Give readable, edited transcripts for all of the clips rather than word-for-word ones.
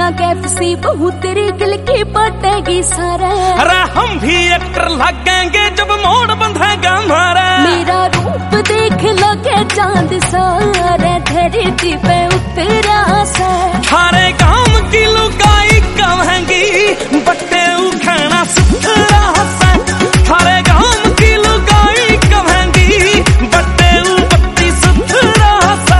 ना कैफसी बहू तेरी दिल की बांटेगी सारा। अरे हम भी एक्टर लगेंगे जब मोड़ बंधेगा हमारा। मेरा रूप देख लगे चांद सारे धरती पे उतरा सा। थारे गांव की लुगाई कहेंगी बट्टे उखाना सुथरा सा। थारे गांव की लुगाई कहेंगी बट्टे बत्ती सुथरा सा।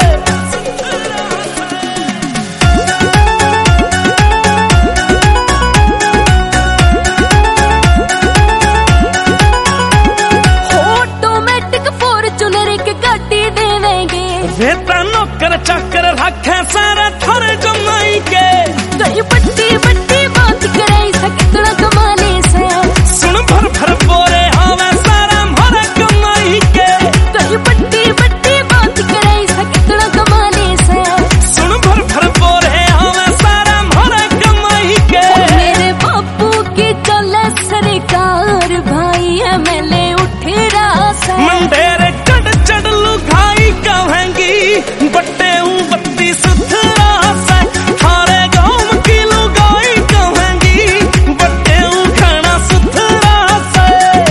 ऑटोमेटिक फॉर्च्यूनर की गाड़ी देवेंगे। वे नौकर चाकर रखे सारे थारे जमाई के। कई बट्टी बट्टी बात करे सकितना कमाने से। सुन भर भर बोरे आवे सारा हमारा कमाई के। कई बट्टी बट्टी बात करे सकितना कमाने से। सुन भर भर बोरे आवे सारा हमारा कमाई के। मेरे बापू की चले सरकार भाई एमएलए उठे रासा। मंडेरे चढ़ चढ़ लुगाई कहेंगी बट्टे बत्ती सुथरा सा। थारे गांव की लुगाई कहेंगी बट्टे खाना सुथरा सा।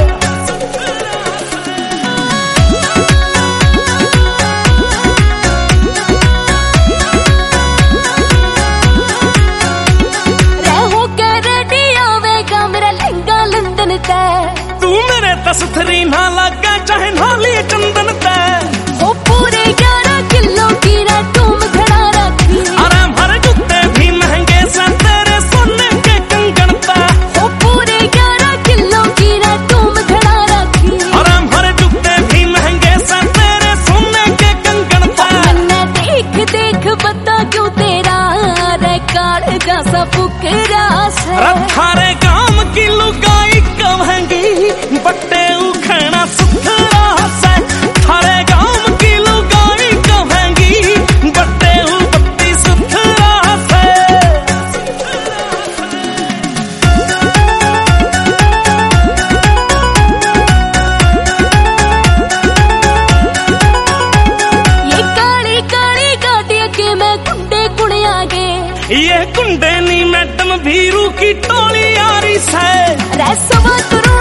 रहो के रेडी आवेगा मेरा लहंगा लंदन तय। तू मेरे तसथरी ना लगा चाहे नाली चंदन तय। हो पूरे 11 किलो की तुम खड़ा रखी। आराम हर जूते भी महंगे से तेरे सोने के कंगन पे। हो पूरे 11 किलो की तुम खड़ा रखी। आराम हर जूते भी महंगे से तेरे सोने के कंगन पे। मैंने देख देख बता क्यों तेरा रिकॉर्ड जैसा फुकरा सा। थारे गांव की लुगाई कहेंगी बट्टे उखाना सुथरा सा। थारे गांव की लुगाई कहेंगी बट्टे बत्ती सुथरा सा। ये काली काली गाड़ी के मैं गुंडे कुड़े आगे। ये गुंडे नी मैडम भीरू की टोली आ रही है। रसवा